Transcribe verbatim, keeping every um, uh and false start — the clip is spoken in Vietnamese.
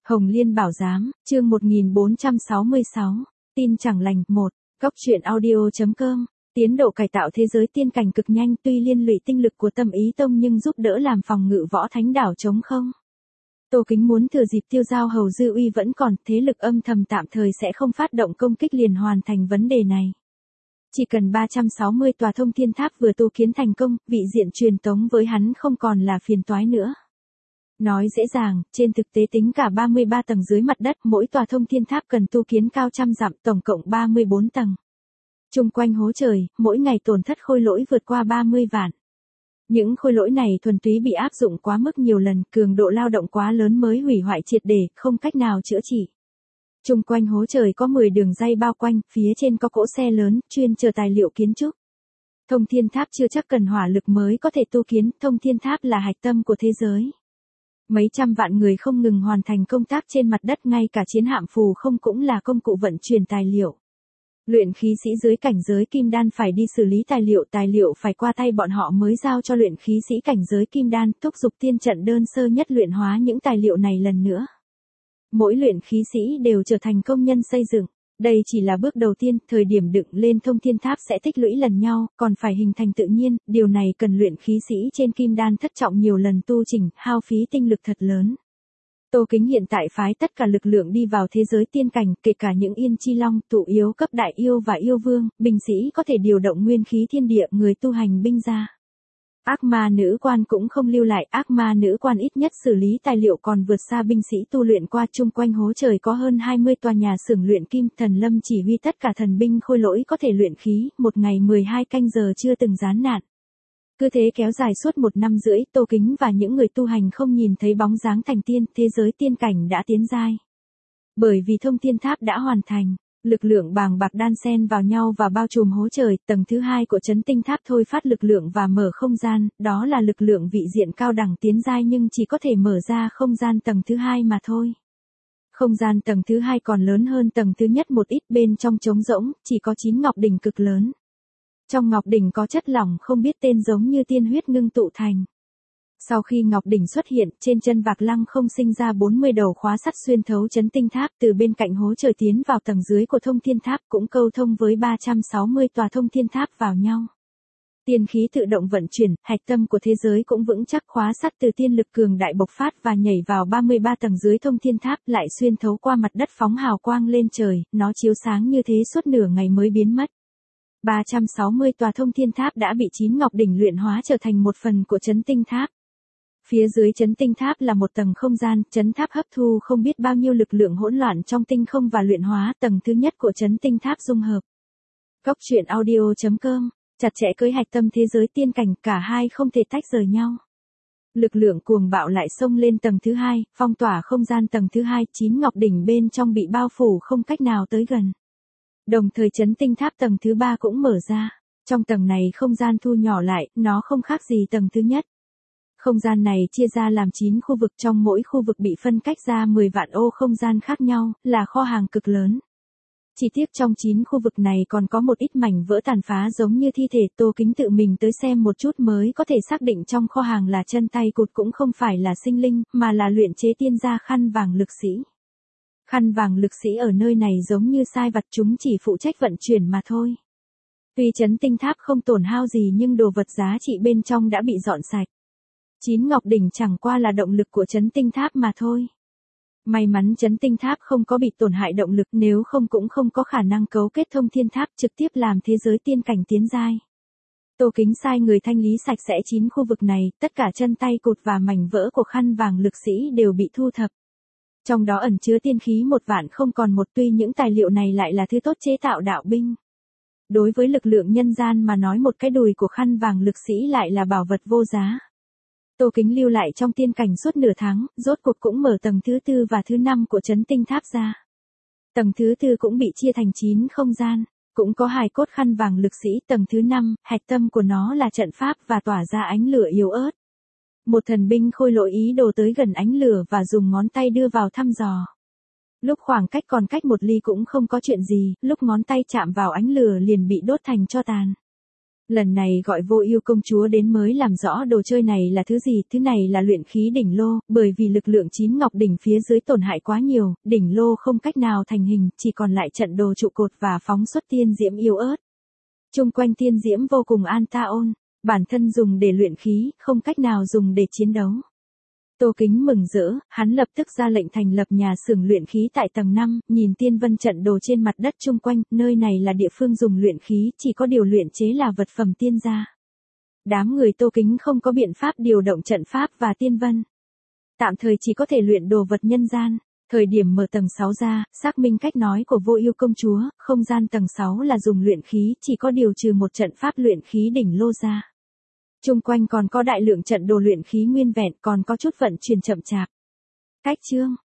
Hồng Liên Bảo Giám, chương một nghìn bốn trăm sáu mươi sáu, tin chẳng lành, một, góc truyện audio.com, tiến độ cải tạo thế giới tiên cảnh cực nhanh tuy liên lụy tinh lực của Tâm Ý Tông nhưng giúp đỡ làm phòng ngự Võ Thánh Đảo trống không. Tô Kính muốn thừa dịp tiêu giao hầu dư uy vẫn còn, thế lực âm thầm tạm thời sẽ không phát động công kích liền hoàn thành vấn đề này. Chỉ cần ba trăm sáu mươi tòa thông thiên tháp vừa tu kiến thành công, vị diện truyền tống với hắn không còn là phiền toái nữa. Nói dễ dàng, trên thực tế tính cả ba mươi ba tầng dưới mặt đất, mỗi tòa thông thiên tháp cần tu kiến cao trăm dặm, tổng cộng ba mươi bốn tầng. Chung quanh hố trời, mỗi ngày tổn thất khôi lỗi vượt qua ba mươi vạn. Những khôi lỗi này thuần túy bị áp dụng quá mức nhiều lần, cường độ lao động quá lớn mới hủy hoại triệt để, không cách nào chữa trị. Chung quanh hố trời có mười đường ray bao quanh, phía trên có cỗ xe lớn, chuyên chở tài liệu kiến trúc. Thông thiên tháp chưa chắc cần hỏa lực mới có thể tu kiến, thông thiên tháp là hạch tâm của thế giới. Mấy trăm vạn người không ngừng hoàn thành công tác trên mặt đất, ngay cả chiến hạm phù không cũng là công cụ vận chuyển tài liệu. Luyện khí sĩ dưới cảnh giới kim đan phải đi xử lý tài liệu, tài liệu phải qua tay bọn họ mới giao cho luyện khí sĩ cảnh giới kim đan, thúc giục tiên trận đơn sơ nhất luyện hóa những tài liệu này lần nữa. Mỗi luyện khí sĩ đều trở thành công nhân xây dựng. Đây chỉ là bước đầu tiên, thời điểm đựng lên thông thiên tháp sẽ tích lũy lần nhau, còn phải hình thành tự nhiên, điều này cần luyện khí sĩ trên kim đan thất trọng nhiều lần tu chỉnh, hao phí tinh lực thật lớn. Tô Kính hiện tại phái tất cả lực lượng đi vào thế giới tiên cảnh, kể cả những yên chi long, tụ yếu cấp đại yêu và yêu vương, binh sĩ có thể điều động nguyên khí thiên địa, người tu hành binh ra. Ác ma nữ quan cũng không lưu lại, ác ma nữ quan ít nhất xử lý tài liệu còn vượt xa binh sĩ tu luyện qua. Chung quanh hố trời có hơn hai mươi tòa nhà xưởng luyện kim, Thần Lâm chỉ huy tất cả thần binh khôi lỗi có thể luyện khí, một ngày mười hai canh giờ chưa từng gián nạn. Cứ thế kéo dài suốt một năm rưỡi, Tô Kính và những người tu hành không nhìn thấy bóng dáng thành tiên, thế giới tiên cảnh đã tiến giai. Bởi vì thông thiên tháp đã hoàn thành. Lực lượng bàng bạc đan xen vào nhau và bao trùm hố trời, tầng thứ hai của chấn tinh tháp thôi phát lực lượng và mở không gian, đó là lực lượng vị diện cao đẳng tiến giai nhưng chỉ có thể mở ra không gian tầng thứ hai mà thôi. Không gian tầng thứ hai còn lớn hơn tầng thứ nhất một ít, bên trong trống rỗng, chỉ có chín ngọc đỉnh cực lớn. Trong ngọc đỉnh có chất lỏng không biết tên giống như tiên huyết ngưng tụ thành. Sau khi ngọc đỉnh xuất hiện, trên chân Vạc Lăng không sinh ra bốn mươi đầu khóa sắt xuyên thấu chấn tinh tháp, từ bên cạnh hố trời tiến vào tầng dưới của thông thiên tháp, cũng câu thông với ba trăm sáu mươi tòa thông thiên tháp vào nhau. Tiên khí tự động vận chuyển, hạch tâm của thế giới cũng vững chắc, khóa sắt từ tiên lực cường đại bộc phát và nhảy vào ba mươi ba tầng dưới thông thiên tháp, lại xuyên thấu qua mặt đất phóng hào quang lên trời, nó chiếu sáng như thế suốt nửa ngày mới biến mất. ba trăm sáu mươi tòa thông thiên tháp đã bị chín ngọc đỉnh luyện hóa trở thành một phần của chấn tinh tháp. Phía dưới chấn tinh tháp là một tầng không gian, chấn tháp hấp thu không biết bao nhiêu lực lượng hỗn loạn trong tinh không và luyện hóa, tầng thứ nhất của chấn tinh tháp dung hợp. Góc truyện audio.com, chặt chẽ cưới hạch tâm thế giới tiên cảnh, cả hai không thể tách rời nhau. Lực lượng cuồng bạo lại xông lên tầng thứ hai, phong tỏa không gian tầng thứ hai, chín ngọc đỉnh bên trong bị bao phủ không cách nào tới gần. Đồng thời chấn tinh tháp tầng thứ ba cũng mở ra. Trong tầng này không gian thu nhỏ lại, nó không khác gì tầng thứ nhất. Không gian này chia ra làm chín khu vực, trong mỗi khu vực bị phân cách ra mười vạn ô không gian khác nhau, là kho hàng cực lớn. Chỉ tiếc trong chín khu vực này còn có một ít mảnh vỡ tàn phá giống như thi thể. Tô Kính tự mình tới xem một chút mới có thể xác định trong kho hàng là chân tay cụt, cũng không phải là sinh linh, mà là luyện chế tiên gia khăn vàng lực sĩ. Khăn vàng lực sĩ ở nơi này giống như sai vặt, chúng chỉ phụ trách vận chuyển mà thôi. Tuy chấn tinh tháp không tổn hao gì nhưng đồ vật giá trị bên trong đã bị dọn sạch. Chín ngọc đỉnh chẳng qua là động lực của chấn tinh tháp mà thôi. May mắn chấn tinh tháp không có bị tổn hại động lực, nếu không cũng không có khả năng cấu kết thông thiên tháp trực tiếp làm thế giới tiên cảnh tiến giai. Tô Kính sai người thanh lý sạch sẽ chín khu vực này, tất cả chân tay cụt và mảnh vỡ của khăn vàng lực sĩ đều bị thu thập. Trong đó ẩn chứa tiên khí một vạn không còn một, tuy những tài liệu này lại là thứ tốt chế tạo đạo binh. Đối với lực lượng nhân gian mà nói, một cái đùi của khăn vàng lực sĩ lại là bảo vật vô giá. Tô Kính lưu lại trong tiên cảnh suốt nửa tháng, rốt cuộc cũng mở tầng thứ tư và thứ năm của chấn tinh tháp ra. Tầng thứ tư cũng bị chia thành chín không gian, cũng có hài cốt khăn vàng lực sĩ. Tầng thứ năm, hạch tâm của nó là trận pháp và tỏa ra ánh lửa yếu ớt. Một thần binh khôi lỗi ý đồ tới gần ánh lửa và dùng ngón tay đưa vào thăm dò. Lúc khoảng cách còn cách một ly cũng không có chuyện gì, lúc ngón tay chạm vào ánh lửa liền bị đốt thành tro tàn. Lần này gọi Vô Ưu công chúa đến mới làm rõ đồ chơi này là thứ gì, thứ này là luyện khí đỉnh lô, bởi vì lực lượng chín ngọc đỉnh phía dưới tổn hại quá nhiều, đỉnh lô không cách nào thành hình, chỉ còn lại trận đồ trụ cột và phóng xuất tiên diễm yếu ớt. Chung quanh tiên diễm vô cùng an ta ôn, bản thân dùng để luyện khí, không cách nào dùng để chiến đấu. Tô Kính mừng rỡ, hắn lập tức ra lệnh thành lập nhà xưởng luyện khí tại tầng năm, nhìn tiên vân trận đồ trên mặt đất chung quanh, nơi này là địa phương dùng luyện khí, chỉ có điều luyện chế là vật phẩm tiên gia. Đám người Tô Kính không có biện pháp điều động trận pháp và tiên vân. Tạm thời chỉ có thể luyện đồ vật nhân gian. Thời điểm mở tầng sáu ra, xác minh cách nói của Vô Ưu công chúa, không gian tầng sáu là dùng luyện khí, chỉ có điều trừ một trận pháp luyện khí đỉnh lô ra. Chung quanh còn có đại lượng trận đồ luyện khí nguyên vẹn, còn có chút vận chuyển chậm chạp. Cách chương